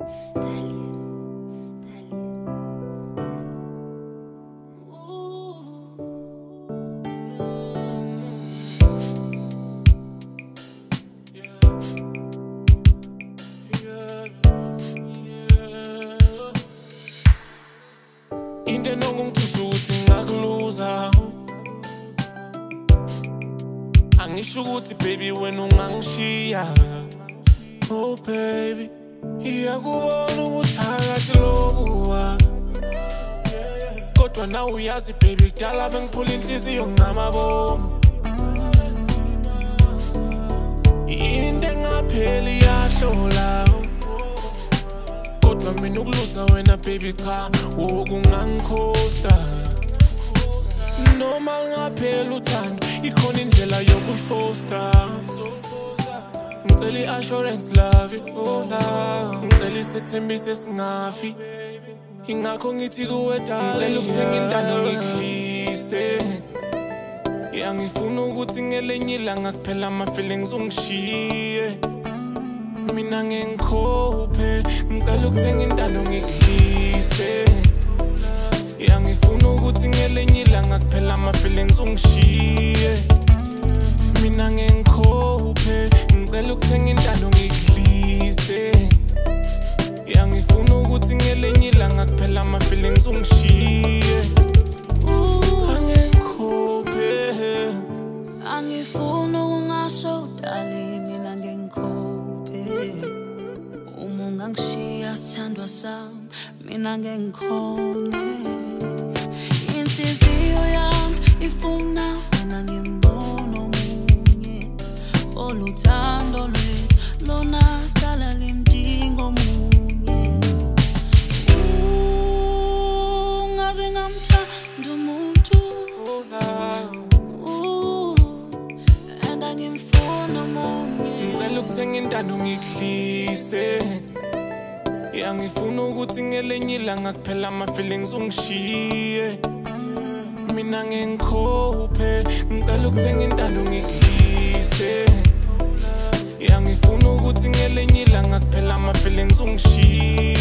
Stallion, Into enongithuse ukuthi ngakuluza. Angisho ukuthi baby wena ungangishiya. Oh baby, iyakubona ubuthakathi lobuwa. Kodwa nawe uyazi baby kudala bengiphula inhliziyo ngamabomu. Into engapheli yahlola. Kodwa mina ukuluza wena baby cha wokungangikhosta. Noma lingapheli uthando ikhona indlela yokufosta. Ngicela i-assurance love oh la. Ngicela isethembiso singafi. Ingakho ngithi kuwe darling, ngicela ukuthenga intando ngikuhlise. Ngifuna ukuthi ngelinye ilanga kuphela ama-feelings ungishiye. Mina ngikhophe, ngicela ukuthenga intando ngikuhlise. Ngifuna ukuthi ngelinye ilanga kuphela ama-feelings ungishiye. Mina ngikhophe, ngicela ukuthenga intando ngikuhlise. Ngifuna ukuthi ngelinye ilanga kuphela ama-feelings ungishiye. Angifuna ukungasho darling, mina ngikhophe. Uma ungangishiya sithandwa sami, mina ngikhone. Inhliziyo yami ifuna wena ngimbone omunye. Oluthando lwethu lonakala limdinga omunye. Ungaze ngamthanda umuntu. Ngicela ukuthenga intando ngikuhlise. Ngifuna ukuthi ngelinye ilanga kuphela ama-feelings ungishiye. Mina ngikhophe, ngicela ukuthenga intando ngikuhlise. Ngifuna ukuthi ngelinye ilanga kuphela ama-feelings ungishiye.